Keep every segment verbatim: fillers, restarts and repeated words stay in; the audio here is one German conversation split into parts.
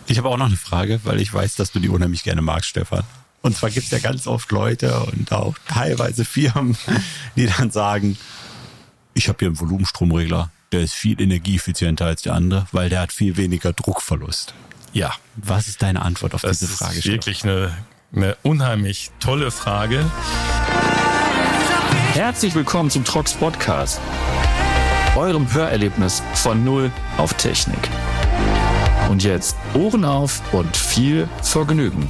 Ich habe auch noch eine Frage, weil ich weiß, dass du die unheimlich gerne magst, Stefan. Und zwar gibt es ja ganz oft Leute und auch teilweise Firmen, die dann sagen, ich habe hier einen Volumenstromregler, der ist viel energieeffizienter als der andere, weil der hat viel weniger Druckverlust. Ja. Was ist deine Antwort auf das diese Frage? Das ist wirklich eine, eine unheimlich tolle Frage. Herzlich willkommen zum Trox Podcast, eurem Hörerlebnis von Null auf Technik. Und jetzt Ohren auf und viel Vergnügen.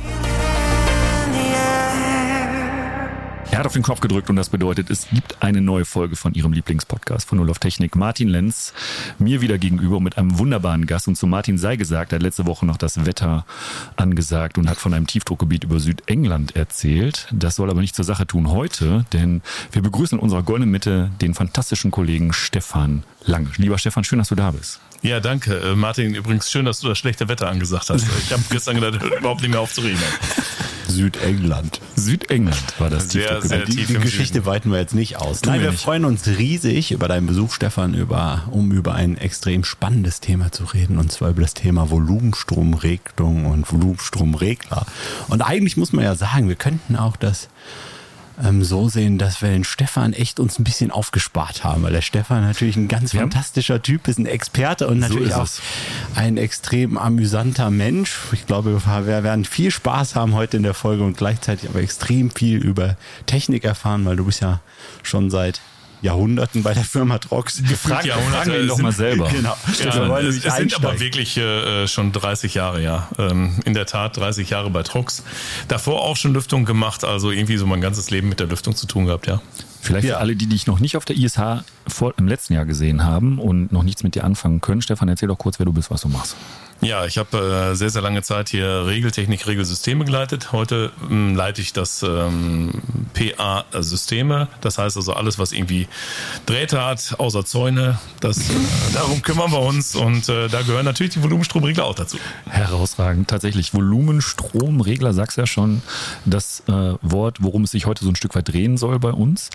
Er hat auf den Knopf gedrückt und das bedeutet, es gibt eine neue Folge von Ihrem Lieblingspodcast von Null auf Technik. Martin Lenz, mir wieder gegenüber mit einem wunderbaren Gast. Und zu Martin sei gesagt, er hat letzte Woche noch das Wetter angesagt und hat von einem Tiefdruckgebiet über Südengland erzählt. Das soll aber nicht zur Sache tun heute, denn wir begrüßen in unserer goldenen Mitte den fantastischen Kollegen Stefan Lange. Lieber Stefan, schön, dass du da bist. Ja, danke. Martin, übrigens schön, dass du das schlechte Wetter angesagt hast. Ich habe gestern gedacht, überhaupt nicht mehr aufzureden. Südengland. Südengland war das sehr, sehr Die, tief die im Geschichte Süden. weiten wir jetzt nicht aus. Tun Nein, wir wir nicht. freuen uns riesig über deinen Besuch, Stefan, über, um über ein extrem spannendes Thema zu reden, und zwar über das Thema Volumenstromregelung und Volumenstromregler. Und eigentlich muss man ja sagen, wir könnten auch das ähm, so sehen, dass wir den Stefan echt uns ein bisschen aufgespart haben, weil der Stefan natürlich ein ganz Ja. fantastischer Typ ist, ein Experte und natürlich ist auch es. ein extrem amüsanter Mensch. Ich glaube, wir werden viel Spaß haben heute in der Folge und gleichzeitig aber extrem viel über Technik erfahren, weil du bist ja schon seit Jahrhunderten bei der Firma Trox. Gefühlt Jahrhunderte Fragen wir ihn doch sind- mal selber. Genau. Ja, Wir wollen es, nämlich es sind aber einsteigen. wirklich äh, schon dreißig Jahre, ja. Ähm, in der Tat dreißig Jahre bei Trox. Davor auch schon Lüftung gemacht, also irgendwie so mein ganzes Leben mit der Lüftung zu tun gehabt, ja. Vielleicht Ja. für alle, die dich noch nicht auf der I S H vor, im letzten Jahr gesehen haben und noch nichts mit dir anfangen können. Stefan, erzähl doch kurz, wer du bist, was du machst. Ja, ich habe äh, sehr, sehr lange Zeit hier Regeltechnik, Regelsysteme geleitet. Heute ähm, leite ich das ähm, P A-Systeme. Das heißt also alles, was irgendwie Drähte hat, außer Zäune. Das, äh, darum kümmern wir uns. Und äh, da gehören natürlich die Volumenstromregler auch dazu. Herausragend. Tatsächlich Volumenstromregler, sagst ja schon das äh, Wort, worum es sich heute so ein Stück weit drehen soll bei uns.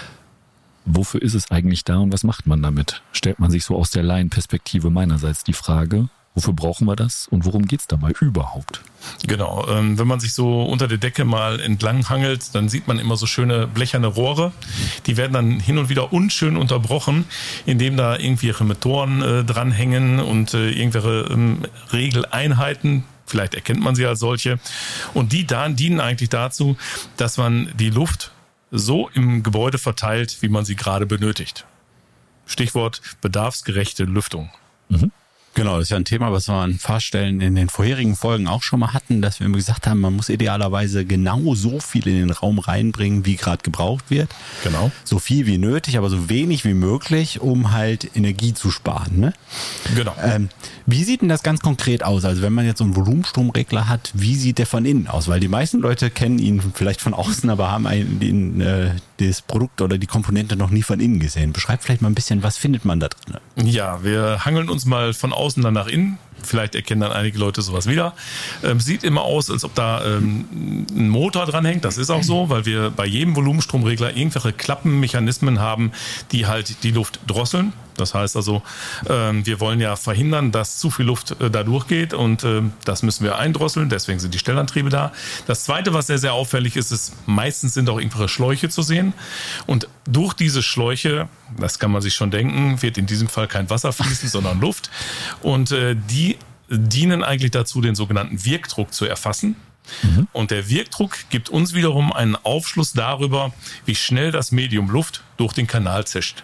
Wofür ist es eigentlich da und was macht man damit? Stellt man sich so aus der Laienperspektive meinerseits die Frage, wofür brauchen wir das und worum geht's dabei überhaupt? Genau, ähm, wenn man sich so unter der Decke mal entlang hangelt, dann sieht man immer so schöne blecherne Rohre. Die werden dann hin und wieder unschön unterbrochen, indem da irgendwelche Motoren äh, dranhängen und äh, irgendwelche ähm, Regeleinheiten. Vielleicht erkennt man sie als solche. Und die da, dienen eigentlich dazu, dass man die Luft so im Gebäude verteilt, wie man sie gerade benötigt. Stichwort bedarfsgerechte Lüftung. Genau, das ist ja ein Thema, was wir an Fahrstellen in den vorherigen Folgen auch schon mal hatten, dass wir immer gesagt haben, man muss idealerweise genau so viel in den Raum reinbringen, wie gerade gebraucht wird. Genau. So viel wie nötig, aber so wenig wie möglich, um halt Energie zu sparen. Ne? Genau. Ähm, wie sieht denn das ganz konkret aus? Also wenn man jetzt so einen Volumenstromregler hat, wie sieht der von innen aus? Weil die meisten Leute kennen ihn vielleicht von außen, aber haben einen, den, äh, das Produkt oder die Komponente noch nie von innen gesehen. Beschreib vielleicht mal ein bisschen, was findet man da drin? Ja, wir hangeln uns mal von außen dann nach innen. Vielleicht erkennen dann einige Leute sowas wieder. Ähm, sieht immer aus, als ob da ähm, ein Motor dran hängt. Das ist auch so, weil wir bei jedem Volumenstromregler irgendwelche Klappenmechanismen haben, die halt die Luft drosseln. Das heißt also, ähm, wir wollen ja verhindern, dass zu viel Luft äh, da durchgeht und äh, das müssen wir eindrosseln. Deswegen sind die Stellantriebe da. Das Zweite, was sehr, sehr auffällig ist, ist, meistens sind auch irgendwelche Schläuche zu sehen. Und durch diese Schläuche, das kann man sich schon denken, wird in diesem Fall kein Wasser fließen, sondern Luft. Und äh, die dienen eigentlich dazu, den sogenannten Wirkdruck zu erfassen. Mhm. Und der Wirkdruck gibt uns wiederum einen Aufschluss darüber, wie schnell das Medium Luft durch den Kanal zischt.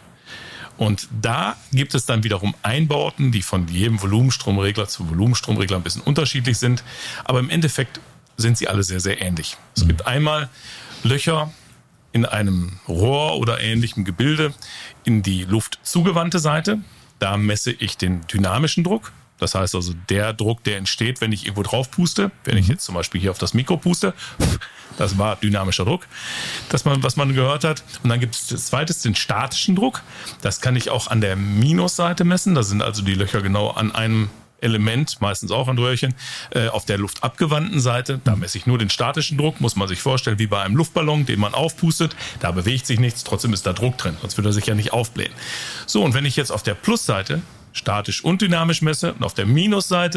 Und da gibt es dann wiederum Einbauten, die von jedem Volumenstromregler zu Volumenstromregler ein bisschen unterschiedlich sind. Aber im Endeffekt sind sie alle sehr, sehr ähnlich. Es mhm. gibt einmal Löcher in einem Rohr oder ähnlichem Gebilde in die Luft zugewandte Seite. Da messe ich den dynamischen Druck. Das heißt also der Druck, der entsteht, wenn ich irgendwo drauf puste. Wenn ich jetzt zum Beispiel hier auf das Mikro puste, das war dynamischer Druck, das man, was man gehört hat. Und dann gibt es das Zweite, den statischen Druck. Das kann ich auch an der Minusseite messen. Da sind also die Löcher genau an einem Element, meistens auch ein Röhrchen, äh, auf der luftabgewandten Seite. Da messe ich nur den statischen Druck, muss man sich vorstellen, wie bei einem Luftballon, den man aufpustet. Da bewegt sich nichts, trotzdem ist da Druck drin, sonst würde er sich ja nicht aufblähen. So, und wenn ich jetzt auf der Plusseite statisch und dynamisch messe und auf der Minusseite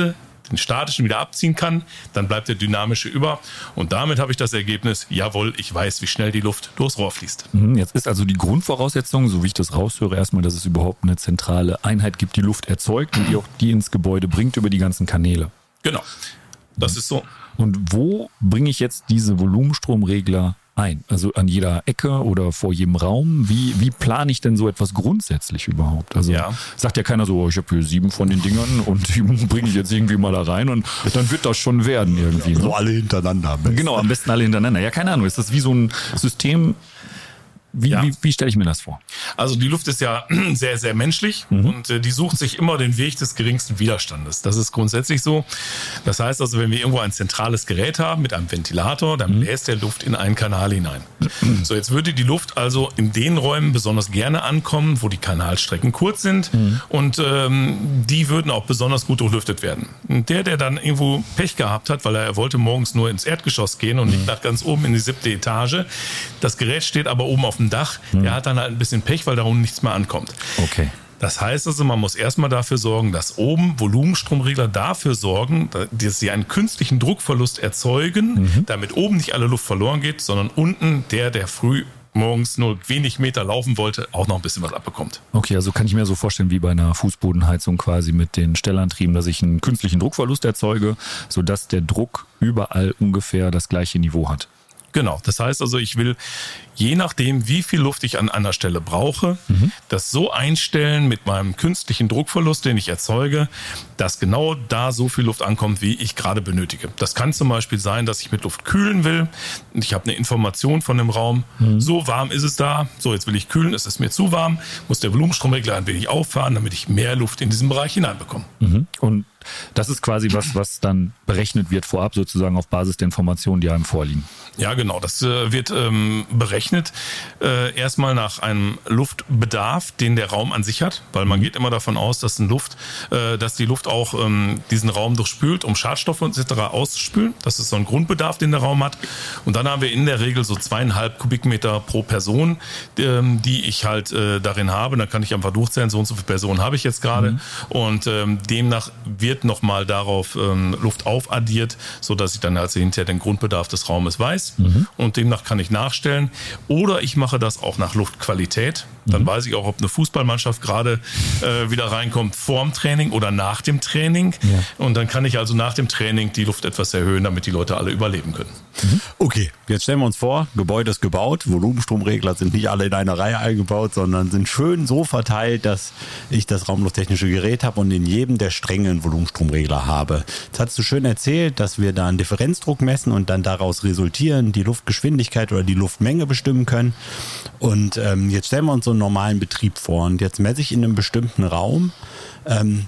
den statischen wieder abziehen kann, dann bleibt der dynamische über. Und damit habe ich das Ergebnis, jawohl, ich weiß, wie schnell die Luft durchs Rohr fließt. Jetzt ist also die Grundvoraussetzung, so wie ich das raushöre, erstmal, dass es überhaupt eine zentrale Einheit gibt, die Luft erzeugt und die auch die ins Gebäude bringt über die ganzen Kanäle. Genau, das ist so. Und wo bringe ich jetzt diese Volumenstromregler ein? Also an jeder Ecke oder vor jedem Raum? Wie, wie plane ich denn so etwas grundsätzlich überhaupt? Also ja. sagt ja keiner so, oh, ich habe hier sieben von den Dingern und die bringe ich jetzt irgendwie mal da rein und dann wird das schon werden irgendwie. Ja, so ne? alle hintereinander. Am besten. Genau, am besten alle hintereinander. Ja, keine Ahnung, ist das wie so ein System? Wie, ja. wie, wie stelle ich mir das vor? Also die Luft ist ja sehr, sehr menschlich mhm. und äh, die sucht sich immer den Weg des geringsten Widerstandes. Das ist grundsätzlich so. Das heißt also, wenn wir irgendwo ein zentrales Gerät haben mit einem Ventilator, dann mhm. bläst der Luft in einen Kanal hinein. Mhm. So, jetzt würde die Luft also in den Räumen besonders gerne ankommen, wo die Kanalstrecken kurz sind mhm. und ähm, die würden auch besonders gut durchlüftet werden. Und der, der dann irgendwo Pech gehabt hat, weil er, er wollte morgens nur ins Erdgeschoss gehen und mhm. nicht nach ganz oben in die siebte Etage, das Gerät steht aber oben auf dem Dach, der hat dann halt ein bisschen Pech, weil da unten nichts mehr ankommt. Okay. Das heißt also, man muss erstmal dafür sorgen, dass oben Volumenstromregler dafür sorgen, dass sie einen künstlichen Druckverlust erzeugen, mhm. damit oben nicht alle Luft verloren geht, sondern unten der, der früh morgens nur wenig Meter laufen wollte, auch noch ein bisschen was abbekommt. Okay, also kann ich mir so vorstellen wie bei einer Fußbodenheizung quasi mit den Stellantrieben, dass ich einen künstlichen Druckverlust erzeuge, sodass der Druck überall ungefähr das gleiche Niveau hat. Genau, das heißt also, ich will je nachdem, wie viel Luft ich an einer Stelle brauche, mhm. das so einstellen mit meinem künstlichen Druckverlust, den ich erzeuge, dass genau da so viel Luft ankommt, wie ich gerade benötige. Das kann zum Beispiel sein, dass ich mit Luft kühlen will. Ich habe eine Information von dem Raum, mhm. so warm ist es da, so jetzt will ich kühlen, es ist mir zu warm, muss der Volumenstromregler ein wenig auffahren, damit ich mehr Luft in diesen Bereich hineinbekomme. Mhm. Und das ist quasi was, was dann berechnet wird vorab sozusagen auf Basis der Informationen, die einem vorliegen. Ja, genau. Das äh, wird ähm, berechnet äh, erstmal nach einem Luftbedarf, den der Raum an sich hat, weil man geht immer davon aus, dass, ein Luft, äh, dass die Luft auch ähm, diesen Raum durchspült, um Schadstoffe et cetera auszuspülen. Das ist so ein Grundbedarf, den der Raum hat. Und dann haben wir in der Regel so zweieinhalb Kubikmeter pro Person, ähm, die ich halt äh, darin habe. Dann kann ich einfach durchzählen, so und so viele Personen habe ich jetzt gerade. Mhm. Und ähm, demnach wird nochmal darauf ähm, Luft aufaddiert, sodass ich dann also hinterher den Grundbedarf des Raumes weiß. Mhm. Und demnach kann ich nachstellen. Oder ich mache das auch nach Luftqualität. Dann mhm. weiß ich auch, ob eine Fußballmannschaft gerade äh, wieder reinkommt vorm Training oder nach dem Training. Ja. Und dann kann ich also nach dem Training die Luft etwas erhöhen, damit die Leute alle überleben können. Mhm. Okay, jetzt stellen wir uns vor, Gebäude ist gebaut, Volumenstromregler sind nicht alle in einer Reihe eingebaut, sondern sind schön so verteilt, dass ich das raumlufttechnische Gerät habe und in jedem der Stränge einen Volumenstromregler habe. Jetzt hast du schön erzählt, dass wir da einen Differenzdruck messen und dann daraus resultieren, die Luftgeschwindigkeit oder die Luftmenge bestimmen können. Und ähm, jetzt stellen wir uns so einen normalen Betrieb vor und jetzt messe ich in einem bestimmten Raum ähm,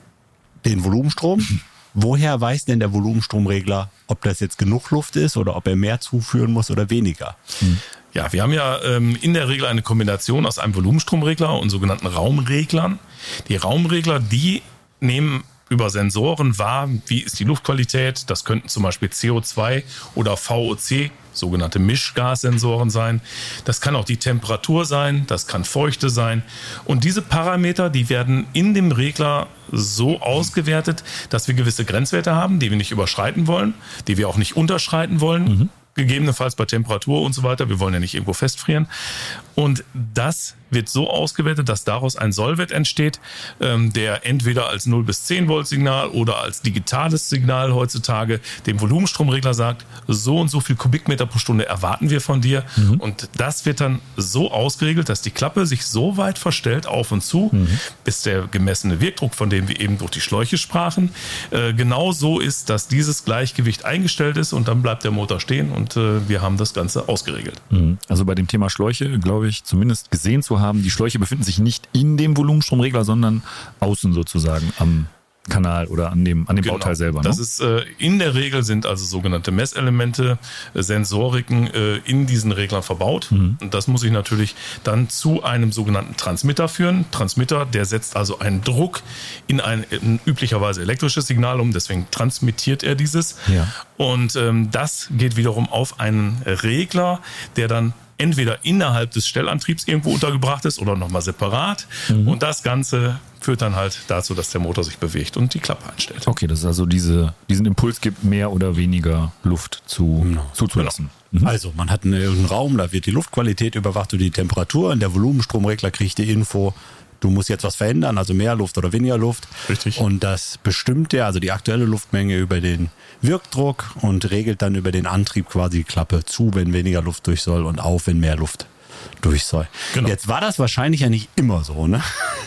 den Volumenstrom. Woher weiß denn der Volumenstromregler, ob das jetzt genug Luft ist oder ob er mehr zuführen muss oder weniger? Hm. Ja, wir haben ja ähm, in der Regel eine Kombination aus einem Volumenstromregler und sogenannten Raumreglern. Die Raumregler, die nehmen über Sensoren wahr, wie ist die Luftqualität. Das könnten zum Beispiel C O zwei oder V O C, sogenannte Mischgassensoren sein. Das kann auch die Temperatur sein, das kann Feuchte sein. Und diese Parameter, die werden in dem Regler so ausgewertet, dass wir gewisse Grenzwerte haben, die wir nicht überschreiten wollen, die wir auch nicht unterschreiten wollen. Mhm. Gegebenenfalls bei Temperatur und so weiter. Wir wollen ja nicht irgendwo festfrieren. Und das wird so ausgewertet, dass daraus ein Sollwert entsteht, ähm, der entweder als null bis zehn Volt Signal oder als digitales Signal heutzutage dem Volumenstromregler sagt, so und so viel Kubikmeter pro Stunde erwarten wir von dir. Mhm. Und das wird dann so ausgeregelt, dass die Klappe sich so weit verstellt auf und zu, mhm. bis der gemessene Wirkdruck, von dem wir eben durch die Schläuche sprachen, äh, genau so ist, dass dieses Gleichgewicht eingestellt ist und dann bleibt der Motor stehen und äh, wir haben das Ganze ausgeregelt. Mhm. Also bei dem Thema Schläuche, glaube ich, zumindest gesehen zu haben, die Schläuche befinden sich nicht in dem Volumenstromregler, sondern außen sozusagen am Kanal oder an dem, an dem genau. Bauteil selber. Ne? Das ist äh, in der Regel sind also sogenannte Messelemente, äh, Sensoriken äh, in diesen Reglern verbaut. Mhm. Und das muss ich natürlich dann zu einem sogenannten Transmitter führen. Transmitter, der setzt also einen Druck in ein in üblicherweise elektrisches Signal um, deswegen transmittiert er dieses. Ja. Und ähm, das geht wiederum auf einen Regler, der dann entweder innerhalb des Stellantriebs irgendwo untergebracht ist oder nochmal separat. Mhm. Und das Ganze führt dann halt dazu, dass der Motor sich bewegt und die Klappe einstellt. Okay, das ist also diese, diesen Impuls gibt, mehr oder weniger Luft zu, genau. zuzulassen. Genau. Mhm. Also man hat einen Raum, da wird die Luftqualität überwacht und die Temperatur und der Volumenstromregler kriegt die Info, du musst jetzt was verändern, also mehr Luft oder weniger Luft. Richtig. Und das bestimmt der, also die aktuelle Luftmenge über den Wirkdruck und regelt dann über den Antrieb quasi die Klappe zu, wenn weniger Luft durch soll und auf, wenn mehr Luft durch soll. Genau. Jetzt war das wahrscheinlich ja nicht immer so, ne?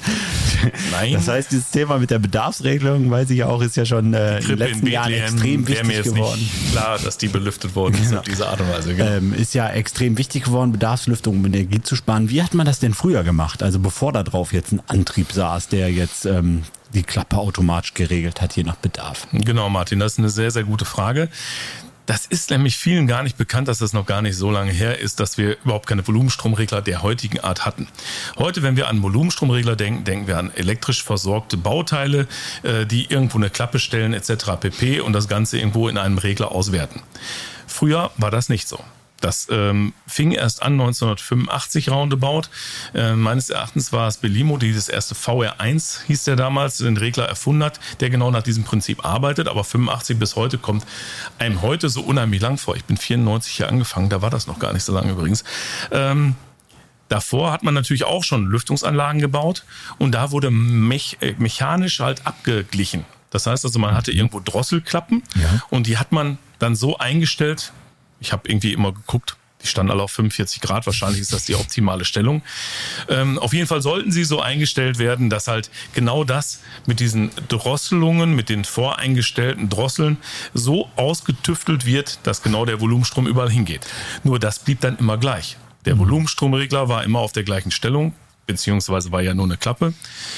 Nein. Das heißt, dieses Thema mit der Bedarfsregelung, weiß ich auch, ist ja schon äh, in den letzten Jahren extrem wichtig mir jetzt geworden. Nicht klar, dass die belüftet worden ist genau. auf diese Art und Weise. Genau. Ähm, ist ja extrem wichtig geworden, Bedarfslüftung, um Energie zu sparen. Wie hat man das denn früher gemacht? Also bevor da drauf jetzt ein Antrieb saß, der jetzt ähm, die Klappe automatisch geregelt hat, je nach Bedarf. Genau, Martin, das ist eine sehr, sehr gute Frage. Das ist nämlich vielen gar nicht bekannt, dass das noch gar nicht so lange her ist, dass wir überhaupt keine Volumenstromregler der heutigen Art hatten. Heute, wenn wir an Volumenstromregler denken, denken wir an elektrisch versorgte Bauteile, die irgendwo eine Klappe stellen et cetera pp. Und das Ganze irgendwo in einem Regler auswerten. Früher war das nicht so. Das ähm, fing erst an neunzehnhundertfünfundachtzig roundabout. Äh, meines Erachtens war es Belimo, die das erste V R eins hieß der damals, den Regler erfunden hat, der genau nach diesem Prinzip arbeitet. Aber fünfundachtzig bis heute kommt einem heute so unheimlich lang vor. Ich bin vierundneunzig hier angefangen, da war das noch gar nicht so lange übrigens. Ähm, Davor hat man natürlich auch schon Lüftungsanlagen gebaut und da wurde mech- äh, mechanisch halt abgeglichen. Das heißt also, man hatte irgendwo Drosselklappen ja. und die hat man dann so eingestellt. Ich habe irgendwie immer geguckt, die standen alle auf fünfundvierzig Grad, wahrscheinlich ist das die optimale Stellung. Ähm, auf jeden Fall sollten sie so eingestellt werden, dass halt genau das mit diesen Drosselungen, mit den voreingestellten Drosseln so ausgetüftelt wird, dass genau der Volumenstrom überall hingeht. Nur das blieb dann immer gleich. Der Volumenstromregler war immer auf der gleichen Stellung, beziehungsweise war ja nur eine Klappe.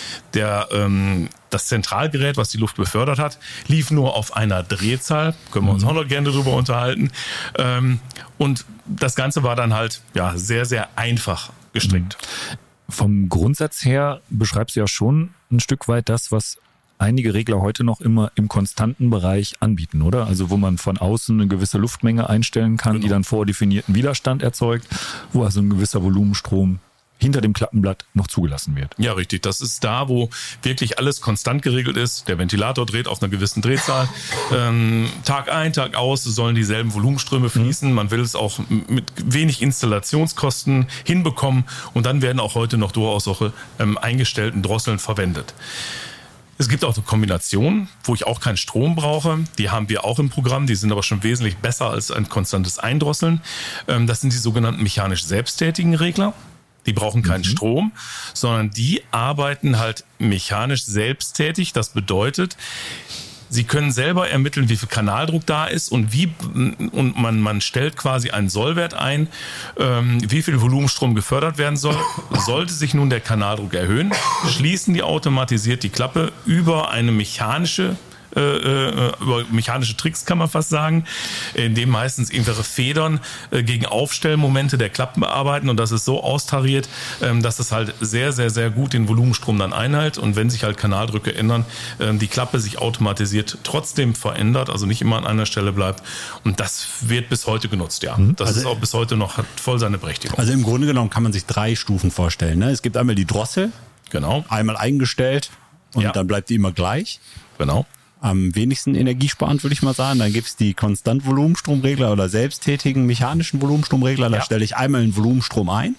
Der, ähm, das Zentralgerät, was die Luft befördert hat, lief nur auf einer Drehzahl. Können wir uns auch noch gerne drüber unterhalten. Ähm, und das Ganze war dann halt ja sehr, sehr einfach gestrickt. Vom Grundsatz her beschreibst du ja schon ein Stück weit das, was einige Regler heute noch immer im konstanten Bereich anbieten, oder? Also wo man von außen eine gewisse Luftmenge einstellen kann, genau. die dann vordefinierten Widerstand erzeugt, wo also ein gewisser Volumenstrom hinter dem Klappenblatt noch zugelassen wird. Ja, richtig. Das ist da, wo wirklich alles konstant geregelt ist. Der Ventilator dreht auf einer gewissen Drehzahl. Ähm, Tag ein, Tag aus sollen dieselben Volumenströme fließen. Man will es auch mit wenig Installationskosten hinbekommen. Und dann werden auch heute noch durchaus solche ähm, eingestellten Drosseln verwendet. Es gibt auch eine Kombination, wo ich auch keinen Strom brauche. Die haben wir auch im Programm. Die sind aber schon wesentlich besser als ein konstantes Eindrosseln. Ähm, das sind die sogenannten mechanisch selbsttätigen Regler. Die brauchen keinen mhm. Strom, sondern die arbeiten halt mechanisch selbsttätig. Das bedeutet, sie können selber ermitteln, wie viel Kanaldruck da ist und wie und man, man stellt quasi einen Sollwert ein, ähm, wie viel Volumenstrom gefördert werden soll. Sollte sich nun der Kanaldruck erhöhen, schließen die automatisiert die Klappe über eine mechanische Äh, über mechanische Tricks kann man fast sagen, in dem meistens irgendwelche Federn äh, gegen Aufstellmomente der Klappen bearbeiten und das ist so austariert, ähm, dass es halt sehr, sehr, sehr gut den Volumenstrom dann einhält und wenn sich halt Kanaldrücke ändern, äh, die Klappe sich automatisiert trotzdem verändert, also nicht immer an einer Stelle bleibt und das wird bis heute genutzt, ja. Das also, ist auch bis heute noch, hat voll seine Berechtigung. Also im Grunde genommen kann man sich drei Stufen vorstellen, ne? Es gibt einmal die Drossel, genau, einmal eingestellt und ja. dann bleibt die immer gleich. Genau. Am wenigsten energiesparend, würde ich mal sagen. Dann gibt's die Konstant-Volumenstromregler oder selbsttätigen mechanischen Volumenstromregler. Da ja. stelle ich einmal einen Volumenstrom ein.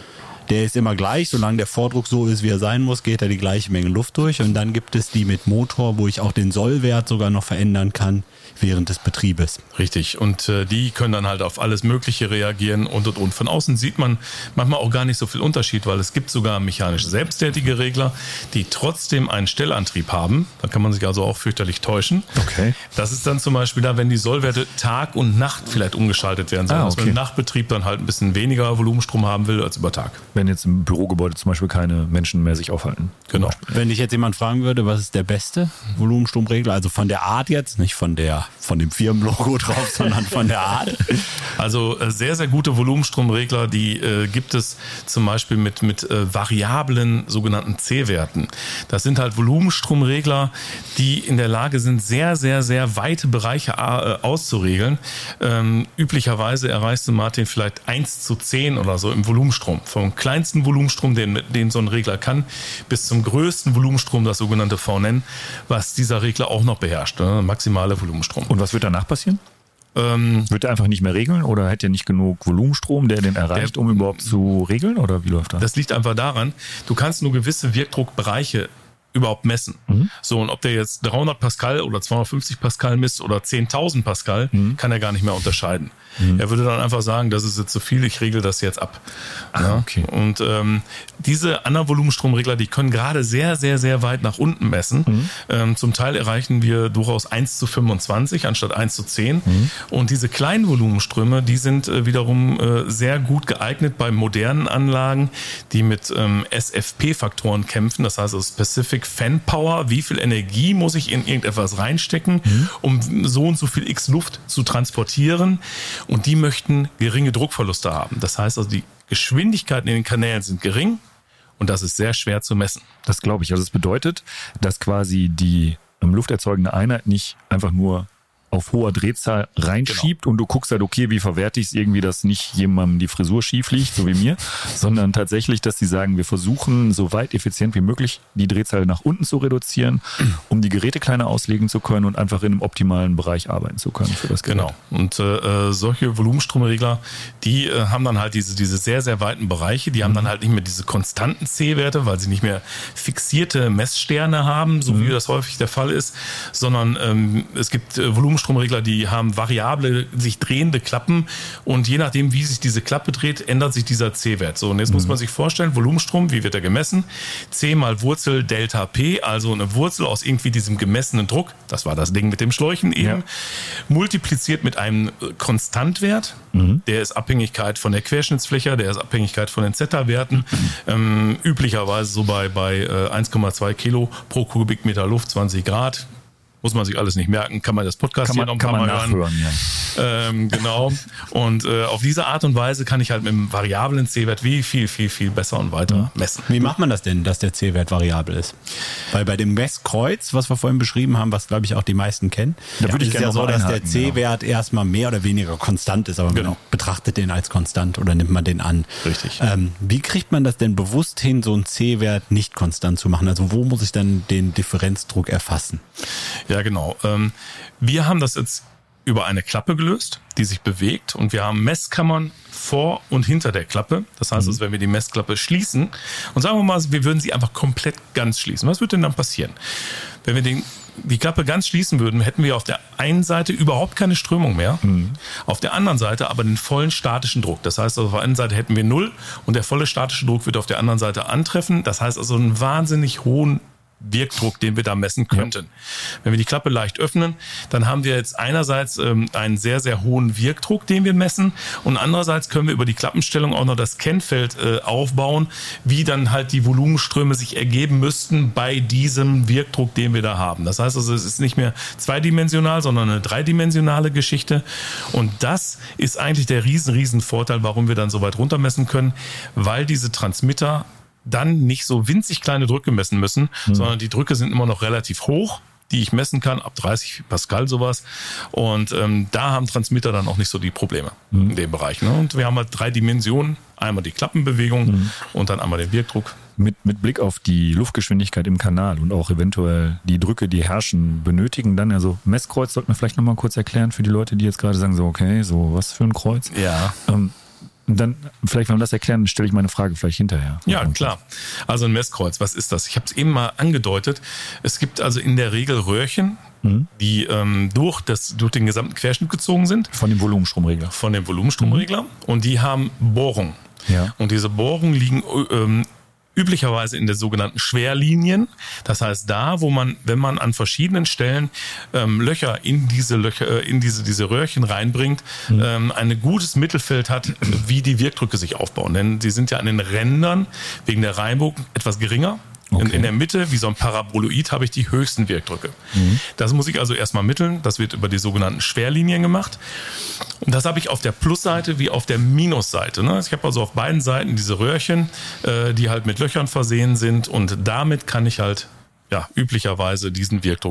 Der ist immer gleich. Solange der Vordruck so ist, wie er sein muss, geht er die gleiche Menge Luft durch. Und dann gibt es die mit Motor, wo ich auch den Sollwert sogar noch verändern kann während des Betriebes. Richtig. Und äh, die können dann halt auf alles Mögliche reagieren und und und. Von außen sieht man manchmal auch gar nicht so viel Unterschied, weil es gibt sogar mechanisch selbsttätige Regler, die trotzdem einen Stellantrieb haben. Da kann man sich also auch fürchterlich täuschen. Okay. Das ist dann zum Beispiel da, wenn die Sollwerte Tag und Nacht vielleicht umgeschaltet werden sollen. Ah, okay. Dass man im Nachtbetrieb dann halt ein bisschen weniger Volumenstrom haben will als über Tag. Wenn jetzt im Bürogebäude zum Beispiel keine Menschen mehr sich aufhalten. Genau. Wenn dich jetzt jemand fragen würde, was ist der beste Volumenstromregler, also von der Art jetzt, nicht von der von dem Firmenlogo drauf, sondern von der Art. Also äh, sehr, sehr gute Volumenstromregler, die äh, gibt es zum Beispiel mit, mit äh, variablen sogenannten C-Werten. Das sind halt Volumenstromregler, die in der Lage sind, sehr, sehr, sehr weite Bereiche äh, auszuregeln. Ähm, üblicherweise erreichst du, Martin, vielleicht eins zu zehn oder so im Volumenstrom. Vom kleinsten Volumenstrom, den, den so ein Regler kann, bis zum größten Volumenstrom, das sogenannte V N, was dieser Regler auch noch beherrscht, ne? Maximale Volumenstrom. Und was wird danach passieren? Ähm, wird er einfach nicht mehr regeln oder hat er nicht genug Volumenstrom, der den erreicht, der, um überhaupt zu regeln, oder wie läuft das? Das liegt einfach daran, du kannst nur gewisse Wirkdruckbereiche überhaupt messen. Mhm. So, und ob der jetzt dreihundert Pascal oder zweihundertfünfzig Pascal misst oder zehntausend Pascal, mhm. kann er gar nicht mehr unterscheiden. Mhm. Er würde dann einfach sagen, das ist jetzt zu viel, ich regle das jetzt ab. Ah, ja? Okay. Und ähm, diese anderen Volumenstromregler, die können gerade sehr, sehr, sehr weit nach unten messen. Mhm. Ähm, zum Teil erreichen wir durchaus eins zu fünfundzwanzig anstatt eins zu zehn. Mhm. Und diese kleinen Volumenströme, die sind äh, wiederum äh, sehr gut geeignet bei modernen Anlagen, die mit ähm, S F P-Faktoren kämpfen. Das heißt also Specific Fan Power. Wie viel Energie muss ich in irgendetwas reinstecken, mhm. um so und so viel X Luft zu transportieren? Und die möchten geringe Druckverluste haben. Das heißt also, die Geschwindigkeiten in den Kanälen sind gering und das ist sehr schwer zu messen. Das glaube ich. Also es bedeutet, dass quasi die lufterzeugende Einheit nicht einfach nur auf hoher Drehzahl reinschiebt, genau. Und du guckst halt, okay, wie verwerte ich es irgendwie, dass nicht jemandem die Frisur schief liegt, so wie mir, sondern tatsächlich, dass sie sagen, wir versuchen so weit effizient wie möglich die Drehzahl nach unten zu reduzieren, um die Geräte kleiner auslegen zu können und einfach in einem optimalen Bereich arbeiten zu können für das Gerät. Genau. Und äh, solche Volumenstromregler, die äh, haben dann halt diese, diese sehr, sehr weiten Bereiche, die haben mhm. dann halt nicht mehr diese konstanten C-Werte, weil sie nicht mehr fixierte Messsterne haben, so mhm. wie das häufig der Fall ist, sondern ähm, es gibt äh, Volumenstromregler, die haben variable, sich drehende Klappen und je nachdem, wie sich diese Klappe dreht, ändert sich dieser C-Wert. So, und jetzt mhm. muss man sich vorstellen, Volumenstrom, wie wird er gemessen? C mal Wurzel Delta P, also eine Wurzel aus irgendwie diesem gemessenen Druck, das war das Ding mit dem Schläuchen eben, ja. multipliziert mit einem Konstantwert, mhm. der ist Abhängigkeit von der Querschnittsfläche, der ist Abhängigkeit von den Zeta-Werten, mhm. ähm, üblicherweise so bei, bei äh, eins Komma zwei Kilo pro Kubikmeter Luft, zwanzig Grad. Muss man sich alles nicht merken, kann man das Podcast kann man, hier noch ein paar Mal nachhören, hören. Ja. Ähm, genau. Und äh, auf diese Art und Weise kann ich halt mit dem variablen C-Wert wie viel, viel, viel besser und weiter messen. Wie macht man das denn, dass der C-Wert variabel ist? Weil bei dem Messkreuz, was wir vorhin beschrieben haben, was glaube ich auch die meisten kennen, da würde ich gerne ja so, dass der C-Wert genau. erstmal mehr oder weniger konstant ist, aber man genau. betrachtet den als konstant oder nimmt man den an. Richtig. Ähm, wie kriegt man das denn bewusst hin, so einen C-Wert nicht konstant zu machen? Also wo muss ich dann den Differenzdruck erfassen? Ja, genau. Ähm, wir haben das jetzt über eine Klappe gelöst, die sich bewegt und wir haben Messkammern vor und hinter der Klappe. Das heißt, mhm. also, wenn wir die Messklappe schließen und sagen wir mal, wir würden sie einfach komplett ganz schließen. Was würde denn dann passieren? Wenn wir den, die Klappe ganz schließen würden, hätten wir auf der einen Seite überhaupt keine Strömung mehr, mhm. auf der anderen Seite aber den vollen statischen Druck. Das heißt, also, auf der einen Seite hätten wir null und der volle statische Druck wird auf der anderen Seite antreffen. Das heißt also einen wahnsinnig hohen Wirkdruck, den wir da messen könnten. Ja. Wenn wir die Klappe leicht öffnen, dann haben wir jetzt einerseits ähm, einen sehr, sehr hohen Wirkdruck, den wir messen und andererseits können wir über die Klappenstellung auch noch das Kennfeld äh, aufbauen, wie dann halt die Volumenströme sich ergeben müssten bei diesem Wirkdruck, den wir da haben. Das heißt also, es ist nicht mehr zweidimensional, sondern eine dreidimensionale Geschichte und das ist eigentlich der riesen, riesen Vorteil, warum wir dann so weit runtermessen können, weil diese Transmitter dann nicht so winzig kleine Drücke messen müssen, mhm. sondern die Drücke sind immer noch relativ hoch, die ich messen kann, ab dreißig Pascal sowas. Und ähm, da haben Transmitter dann auch nicht so die Probleme mhm. in dem Bereich. Ne? Und wir haben halt drei Dimensionen, einmal die Klappenbewegung mhm. und dann einmal den Wirkdruck. Mit, mit Blick auf die Luftgeschwindigkeit im Kanal und auch eventuell die Drücke, die herrschen, benötigen dann, also Messkreuz sollten wir vielleicht nochmal kurz erklären für die Leute, die jetzt gerade sagen, so okay, so was für ein Kreuz. Ja. Ähm, Und dann, vielleicht, wenn wir das erklären, stelle ich meine Frage vielleicht hinterher. Ja, klar. Also ein Messkreuz, was ist das? Ich habe es eben mal angedeutet. Es gibt also in der Regel Röhrchen, mhm. die ähm, durch, das, durch den gesamten Querschnitt gezogen sind. Von dem Volumenstromregler. Von dem Volumenstromregler. Mhm. Und die haben Bohrungen. Ja. Und diese Bohrungen liegen ähm, üblicherweise in der sogenannten Schwerlinien. Das heißt, da, wo man, wenn man an verschiedenen Stellen ähm, Löcher in diese Löcher, äh, in diese diese Röhrchen reinbringt, mhm. ähm, ein gutes Mittelfeld hat, wie die Wirkdrücke sich aufbauen. Denn sie sind ja an den Rändern wegen der Reibung etwas geringer. Okay. In, in der Mitte, wie so ein Paraboloid, habe ich die höchsten Wirkdrücke. Mhm. Das muss ich also erstmal mitteln. Das wird über die sogenannten Schwerlinien gemacht. Und das habe ich auf der Plusseite wie auf der Minusseite. Ne? Ich habe also auf beiden Seiten diese Röhrchen, äh, die halt mit Löchern versehen sind. Und damit kann ich halt ja üblicherweise diesen Wirkdruck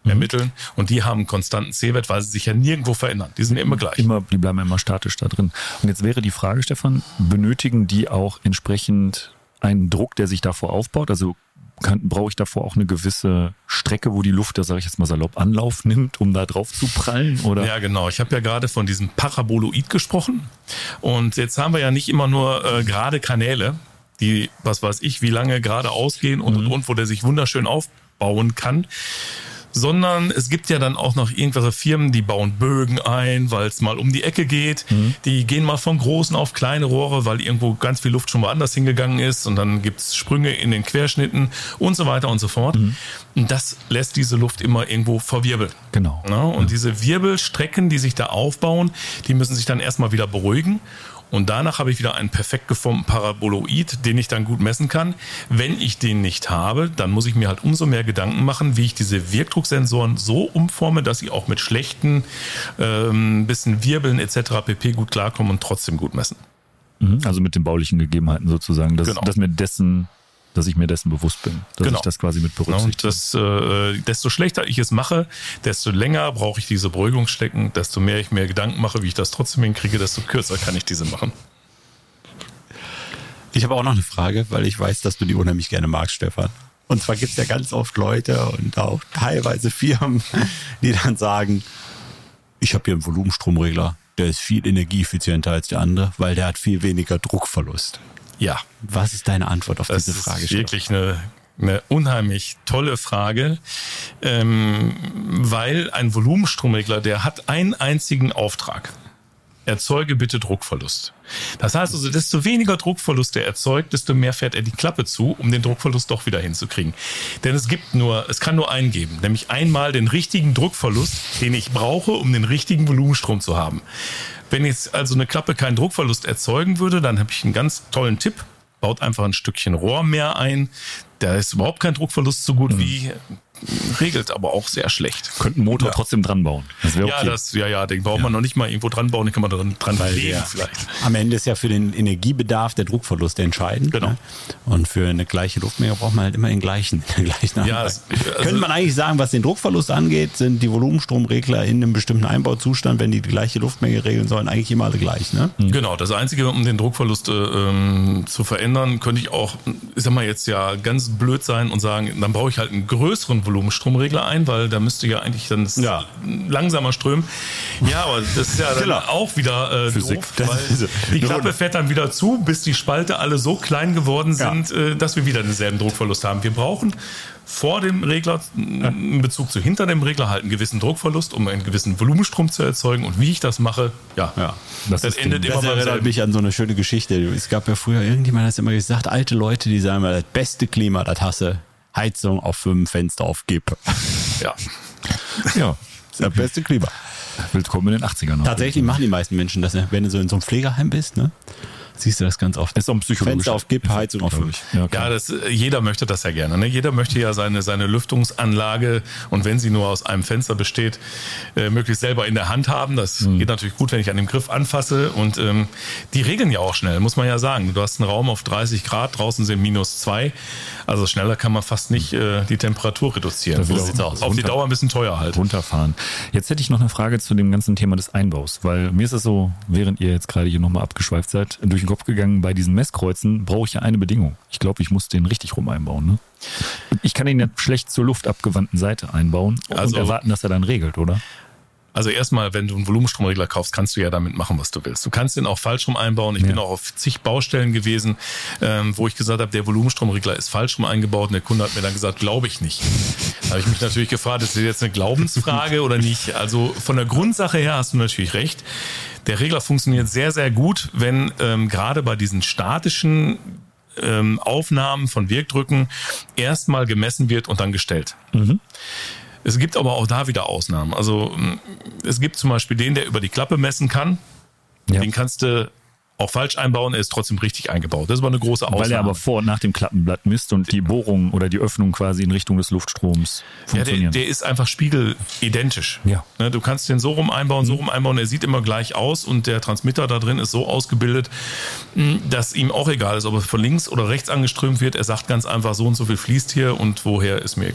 mhm. ermitteln. Und die haben einen konstanten C-Wert, weil sie sich ja nirgendwo verändern. Die sind immer gleich. Immer, die bleiben immer statisch da drin. Und jetzt wäre die Frage, Stefan, benötigen die auch entsprechend einen Druck, der sich davor aufbaut? Also kann, brauche ich davor auch eine gewisse Strecke, wo die Luft, da sage ich jetzt mal salopp, Anlauf nimmt, um da drauf zu prallen? Oder? Ja, genau. Ich habe ja gerade von diesem Paraboloid gesprochen. Und jetzt haben wir ja nicht immer nur äh, gerade Kanäle, die, was weiß ich, wie lange gerade ausgehen und, mhm. und, und, wo der sich wunderschön aufbauen kann. Sondern es gibt ja dann auch noch irgendwelche Firmen, die bauen Bögen ein, weil es mal um die Ecke geht. Mhm. Die gehen mal von großen auf kleine Rohre, weil irgendwo ganz viel Luft schon woanders hingegangen ist. Und dann gibt's Sprünge in den Querschnitten und so weiter und so fort. Mhm. Und das lässt diese Luft immer irgendwo verwirbeln. Genau. Ja, und ja. diese Wirbelstrecken, die sich da aufbauen, die müssen sich dann erstmal wieder beruhigen. Und danach habe ich wieder einen perfekt geformten Paraboloid, den ich dann gut messen kann. Wenn ich den nicht habe, dann muss ich mir halt umso mehr Gedanken machen, wie ich diese Wirkdrucksensoren so umforme, dass sie auch mit schlechten, ähm, bisschen Wirbeln et cetera pp. Gut klarkommen und trotzdem gut messen. Also mit den baulichen Gegebenheiten sozusagen, dass, genau. dass mir dessen... dass ich mir dessen bewusst bin, dass genau. ich das quasi mit berücksichtige. Und das, äh, desto schlechter ich es mache, desto länger brauche ich diese Beruhigungsstrecken, desto mehr ich mir Gedanken mache, wie ich das trotzdem hinkriege, desto kürzer kann ich diese machen. Ich habe auch noch eine Frage, weil ich weiß, dass du die unheimlich gerne magst, Stefan. Und zwar gibt es ja ganz oft Leute und auch teilweise Firmen, die dann sagen, ich habe hier einen Volumenstromregler, der ist viel energieeffizienter als der andere, weil der hat viel weniger Druckverlust. Ja. Was ist deine Antwort auf das diese Frage? Das ist wirklich eine, eine unheimlich tolle Frage, ähm, weil ein Volumenstromregler, der hat einen einzigen Auftrag. Erzeuge bitte Druckverlust. Das heißt also, desto weniger Druckverlust er erzeugt, desto mehr fährt er die Klappe zu, um den Druckverlust doch wieder hinzukriegen. Denn es gibt nur, es kann nur einen geben, nämlich einmal den richtigen Druckverlust, den ich brauche, um den richtigen Volumenstrom zu haben. Wenn jetzt also eine Klappe keinen Druckverlust erzeugen würde, dann habe ich einen ganz tollen Tipp. Baut einfach ein Stückchen Rohr mehr ein. Da ist überhaupt kein Druckverlust so gut mhm. wie, regelt aber auch sehr schlecht. Könnten einen Motor ja. trotzdem dran bauen. Das wäre okay. Ja, das, ja, ja, den braucht ja. man noch nicht mal irgendwo dran bauen, den kann man dran, dran legen vielleicht. Am Ende ist ja für den Energiebedarf der Druckverlust entscheidend. Genau. Ne? Und für eine gleiche Luftmenge braucht man halt immer den gleichen. Den gleichen ja, es, also Könnte man eigentlich sagen, was den Druckverlust angeht, sind die Volumenstromregler in einem bestimmten Einbauzustand, wenn die die gleiche Luftmenge regeln sollen, eigentlich immer alle gleich. Ne? Genau, das Einzige, um den Druckverlust ähm, zu verändern, könnte ich auch, ich sag mal jetzt ja ganz blöd sein und sagen, dann brauche ich halt einen größeren Volumenstromregler ein, weil da müsste ja eigentlich dann ja. langsamer strömen. Ja, aber das ist ja dann auch wieder äh, Physik. doof, weil so. die Klappe fährt dann wieder zu, bis die Spalte alle so klein geworden sind, ja. äh, dass wir wieder denselben Druckverlust haben. Wir brauchen vor dem Regler, in Bezug zu hinter dem Regler, halt einen gewissen Druckverlust, um einen gewissen Volumenstrom zu erzeugen. Und wie ich das mache, ja, ja. das, das endet immer beim selben. Das erinnert mich an so eine schöne Geschichte. Es gab ja früher, irgendjemand hat es immer gesagt, alte Leute, die sagen mal, das beste Klima, das hasse Heizung auf fünf, Fenster auf Gip. Ja. Ja, das ist das beste Klima. Willkommen in den achtzigern noch. Tatsächlich machen die meisten Menschen das, wenn du so in so einem Pflegeheim bist, ne? Siehst du das ganz oft. Das ist auch ein psychologischer Fenster auf Gip, Heizung auf fünf. Ja, ja, das, jeder möchte das ja gerne. Ne? Jeder möchte ja seine, seine Lüftungsanlage, und wenn sie nur aus einem Fenster besteht, äh, möglichst selber in der Hand haben. Das mhm. geht natürlich gut, wenn ich an dem Griff anfasse. Und ähm, die regeln ja auch schnell, muss man ja sagen. Du hast einen Raum auf dreißig Grad, draußen sind minus zwei. Also schneller kann man fast nicht äh, die Temperatur reduzieren. So sieht's aus. Auf Runter, die Dauer ein bisschen teuer halt. Runterfahren. Jetzt hätte ich noch eine Frage zu dem ganzen Thema des Einbaus, weil mir ist es so, während ihr jetzt gerade hier nochmal abgeschweift seid, durch den Kopf gegangen, bei diesen Messkreuzen brauche ich ja eine Bedingung. Ich glaube, ich muss den richtig rum einbauen. Ne? Ich kann ihn ja schlecht zur luftabgewandten Seite einbauen und also, erwarten, dass er dann regelt, oder? Also erstmal, wenn du einen Volumenstromregler kaufst, kannst du ja damit machen, was du willst. Du kannst den auch falsch rum einbauen. Ich ja. bin auch auf zig Baustellen gewesen, ähm, wo ich gesagt habe, der Volumenstromregler ist falsch rum eingebaut. Und der Kunde hat mir dann gesagt, glaube ich nicht. Da habe ich mich natürlich gefragt, ist das jetzt eine Glaubensfrage oder nicht? Also von der Grundsache her hast du natürlich recht. Der Regler funktioniert sehr, sehr gut, wenn ähm, gerade bei diesen statischen ähm, Aufnahmen von Wirkdrücken erstmal gemessen wird und dann gestellt. Mhm. Es gibt aber auch da wieder Ausnahmen. Also es gibt zum Beispiel den, der über die Klappe messen kann. Ja. Den kannst du auch falsch einbauen, er ist trotzdem richtig eingebaut. Das ist aber eine große Ausnahme. Weil er aber vor und nach dem Klappenblatt misst und die Bohrung oder die Öffnung quasi in Richtung des Luftstroms funktionieren. Ja, der, der ist einfach spiegelidentisch. Ja. Du kannst den so rum einbauen, so rum einbauen, er sieht immer gleich aus und der Transmitter da drin ist so ausgebildet, dass ihm auch egal ist, ob er von links oder rechts angeströmt wird. Er sagt ganz einfach, so und so viel fließt hier und woher ist mir egal.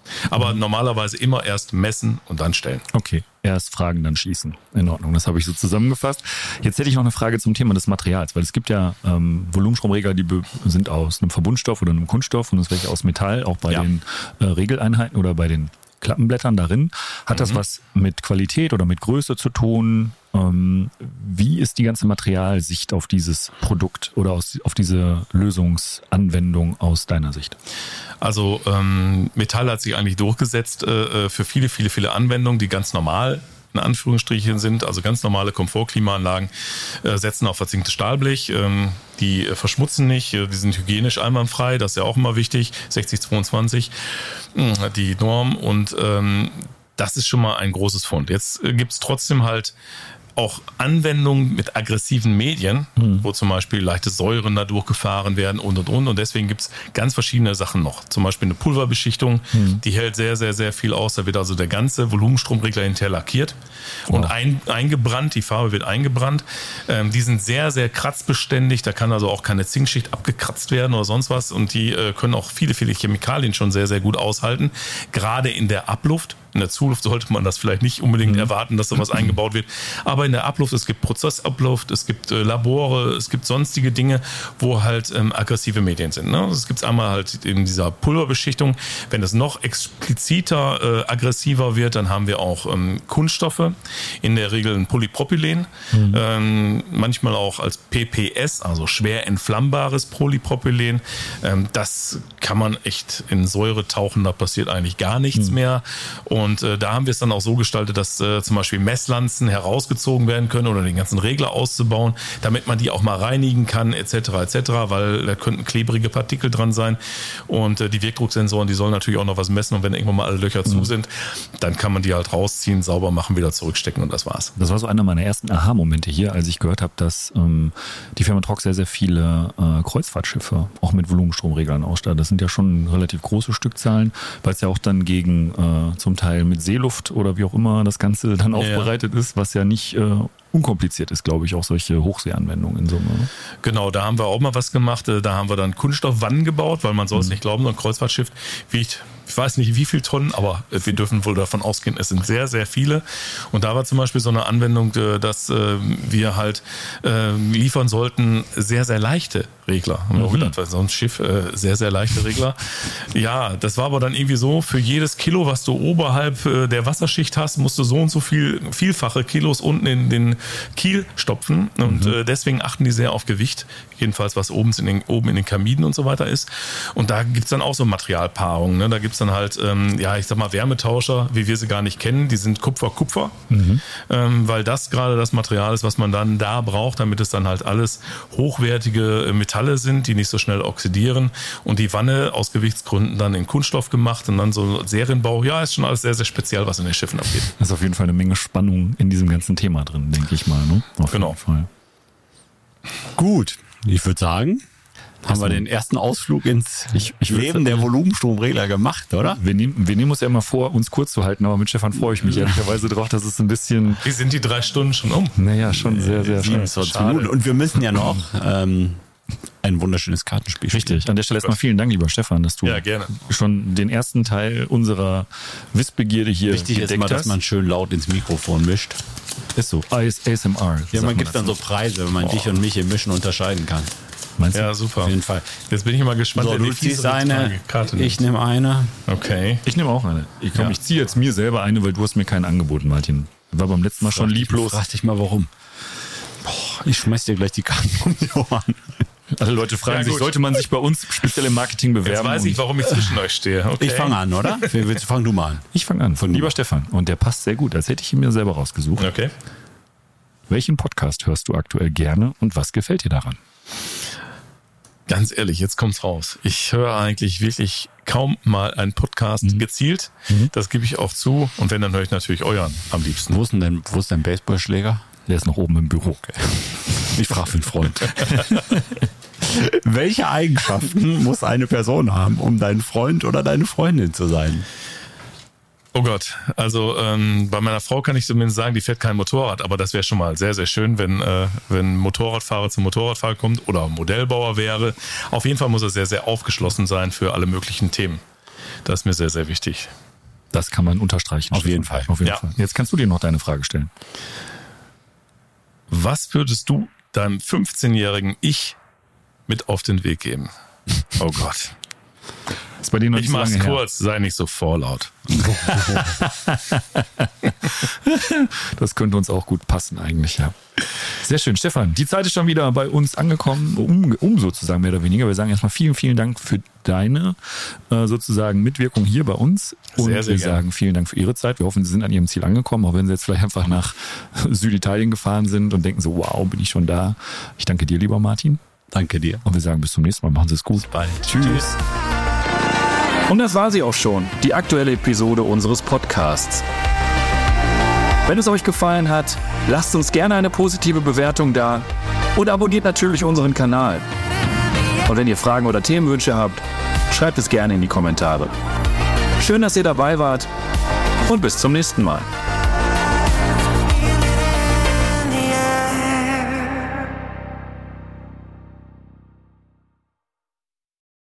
Aber mhm. normalerweise immer erst messen und dann stellen. Okay, erst fragen, dann schießen. In Ordnung, das habe ich so zusammengefasst. Jetzt hätte ich noch eine Frage zum Thema des Materials, weil es gibt ja ähm, Volumenstromregler, die be- sind aus einem Verbundstoff oder einem Kunststoff und es welche aus Metall, auch bei ja. den äh, Regeleinheiten oder bei den Klappenblättern darin. Hat das mhm. was mit Qualität oder mit Größe zu tun? Ähm, wie ist die ganze Materialsicht auf dieses Produkt oder aus, auf diese Lösungsanwendung aus deiner Sicht? Also ähm, Metall hat sich eigentlich durchgesetzt äh, für viele, viele, viele Anwendungen, die ganz normal in Anführungsstrichen sind, also ganz normale Komfortklimaanlagen, äh, setzen auf verzinktes Stahlblech. Ähm, die äh, verschmutzen nicht, die sind hygienisch einwandfrei, das ist ja auch immer wichtig, sechzig zweiundzwanzig, äh, die Norm. Und ähm, das ist schon mal ein großes Fund. Jetzt äh, gibt es trotzdem halt auch Anwendungen mit aggressiven Medien, mhm. wo zum Beispiel leichte Säuren da durchgefahren werden und und und. Und deswegen gibt es ganz verschiedene Sachen noch. Zum Beispiel eine Pulverbeschichtung, mhm. die hält sehr, sehr, sehr viel aus. Da wird also der ganze Volumenstromregler hinterher lackiert oh. und ein, eingebrannt. Die Farbe wird eingebrannt. Ähm, die sind sehr, sehr kratzbeständig. Da kann also auch keine Zinkschicht abgekratzt werden oder sonst was. Und die äh, können auch viele, viele Chemikalien schon sehr, sehr gut aushalten. Gerade in der Abluft. In der Zuluft sollte man das vielleicht nicht unbedingt mhm. erwarten, dass sowas eingebaut wird. Aber in der Abluft, es gibt Prozessabluft, es gibt äh, Labore, es gibt sonstige Dinge, wo halt ähm, aggressive Medien sind. Ne? Das gibt es einmal halt in dieser Pulverbeschichtung. Wenn es noch expliziter, äh, aggressiver wird, dann haben wir auch ähm, Kunststoffe. In der Regel ein Polypropylen. Mhm. Ähm, manchmal auch als P P S, also schwer entflammbares Polypropylen. Ähm, das kann man echt in Säure tauchen, da passiert eigentlich gar nichts mhm. mehr. Und Und äh, da haben wir es dann auch so gestaltet, dass äh, zum Beispiel Messlanzen herausgezogen werden können oder den ganzen Regler auszubauen, damit man die auch mal reinigen kann, et cetera et cetera, weil da könnten klebrige Partikel dran sein. Und äh, die Wirkdrucksensoren, die sollen natürlich auch noch was messen. Und wenn irgendwann mal alle Löcher mhm. zu sind, dann kann man die halt rausziehen, sauber machen, wieder zurückstecken und das war's. Das war so einer meiner ersten Aha-Momente hier, als ich gehört habe, dass ähm, die Firma Trox sehr, sehr viele äh, Kreuzfahrtschiffe auch mit Volumenstromreglern ausstattet. Das sind ja schon relativ große Stückzahlen, weil es ja auch dann gegen äh, zum Teil mit Seeluft oder wie auch immer das Ganze dann aufbereitet ja. ist, was ja nicht äh, unkompliziert ist, glaube ich, auch solche Hochseeanwendungen in Summe. Ne? Genau, da haben wir auch mal was gemacht. Da haben wir dann Kunststoffwannen gebaut, weil man soll es mhm. nicht glauben, so ein Kreuzfahrtschiff wiegt, ich weiß nicht wie viel Tonnen, aber wir dürfen wohl davon ausgehen, es sind sehr, sehr viele. Und da war zum Beispiel so eine Anwendung, dass wir halt liefern sollten sehr, sehr leichte Regler. Haben wir auch gedacht, weil so ein Schiff sehr, sehr leichte Regler. Ja, das war aber dann irgendwie so, für jedes Kilo, was du oberhalb der Wasserschicht hast, musst du so und so viel, vielfache Kilos unten in den Kiel stopfen. Und mhm. deswegen achten die sehr auf Gewicht. Jedenfalls, was oben in den, oben in den Kaminen und so weiter ist. Und da gibt's dann auch so Materialpaarungen. Ne? Da gibt's dann halt, ähm, ja, ich sag mal, Wärmetauscher, wie wir sie gar nicht kennen. Die sind Kupfer-Kupfer, mhm. ähm, weil das gerade das Material ist, was man dann da braucht, damit es dann halt alles hochwertige Metalle sind, die nicht so schnell oxidieren. Und die Wanne aus Gewichtsgründen dann in Kunststoff gemacht und dann so Serienbau. Ja, ist schon alles sehr, sehr speziell, was in den Schiffen abgeht. Das ist auf jeden Fall eine Menge Spannung in diesem ganzen Thema drin, denke ich mal. Ne? Auf genau. jeden Fall. Gut, ich würde sagen, haben wir den ersten Ausflug ins ich, ich Leben der Volumenstromregler gemacht, oder? Wir nehmen, wir nehmen uns ja immer vor, uns kurz zu halten, aber mit Stefan freue ich mich ehrlicherweise drauf, dass es ein bisschen... Wie sind die drei Stunden schon um? Naja, schon sehr, sehr schade. Und wir müssen ja noch ähm, ein wunderschönes Kartenspiel spielen. Richtig. An der Stelle erstmal vielen Dank, lieber Stefan, dass du ja, gerne. schon den ersten Teil unserer Wissbegierde hier Wichtig ist immer, hast. dass man schön laut ins Mikrofon mischt. Ist so. A S M R. Ja, man gibt dann so Preise, wenn man oh. dich und mich im Mischen unterscheiden kann. Meinst du? Ja, super. Auf jeden Fall. Jetzt bin ich mal gespannt, so, wer du die ziehst eine, Karte ich nehme eine. Okay. Ich nehme auch eine. Ich, komm, ja. ich ziehe jetzt mir selber eine, weil du hast mir keinen angeboten, Martin. War beim letzten Mal frag schon lieblos. Frag dich mal, warum. Boah, ich schmeiß dir gleich die Karten um die Ohren. Alle Leute fragen ja, sich, sollte man sich bei uns speziell im Marketing bewerben? Jetzt weiß ich, warum ich zwischen euch stehe. Okay. Ich fange an, oder? Fang du mal an. Ich fange an. Von lieber Stefan. Und der passt sehr gut, als hätte ich ihn mir selber rausgesucht. Okay. Welchen Podcast hörst du aktuell gerne und was gefällt dir daran? Ganz ehrlich, jetzt kommt's raus. Ich höre eigentlich wirklich kaum mal einen Podcast mhm. gezielt. Mhm. Das gebe ich auch zu. Und wenn, dann höre ich natürlich euren am liebsten. Wo ist denn dein, wo ist dein Baseballschläger? Der ist noch oben im Büro. Okay. Ich frage für einen Freund. Welche Eigenschaften muss eine Person haben, um dein Freund oder deine Freundin zu sein? Oh Gott, also ähm, bei meiner Frau kann ich zumindest sagen, die fährt kein Motorrad, aber das wäre schon mal sehr, sehr schön, wenn äh, wenn Motorradfahrer zum Motorradfahrer kommt oder Modellbauer wäre. Auf jeden Fall muss er sehr, sehr aufgeschlossen sein für alle möglichen Themen. Das ist mir sehr, sehr wichtig. Das kann man unterstreichen. Auf jeden Fall. Auf jeden Ja. Fall. Jetzt kannst du dir noch deine Frage stellen. Was würdest du deinem fünfzehnjährigen Ich mit auf den Weg geben? Oh Gott. Ist bei dir noch Ich nicht so mach's lange her. kurz, sei nicht so vorlaut. Das könnte uns auch gut passen eigentlich, ja. Sehr schön. Stefan, die Zeit ist schon wieder bei uns angekommen, um, um sozusagen mehr oder weniger. Wir sagen erstmal vielen, vielen Dank für deine äh, sozusagen Mitwirkung hier bei uns. Und Sehr, sehr wir gerne. sagen vielen Dank für Ihre Zeit. Wir hoffen, Sie sind an Ihrem Ziel angekommen, auch wenn Sie jetzt vielleicht einfach nach Süditalien gefahren sind und denken so, wow, bin ich schon da. Ich danke dir, lieber Martin. Danke dir. Und wir sagen bis zum nächsten Mal. Machen Sie es gut. Bald. Tschüss. Und das war sie auch schon, die aktuelle Episode unseres Podcasts. Wenn es euch gefallen hat, lasst uns gerne eine positive Bewertung da und abonniert natürlich unseren Kanal. Und wenn ihr Fragen oder Themenwünsche habt, schreibt es gerne in die Kommentare. Schön, dass ihr dabei wart und bis zum nächsten Mal.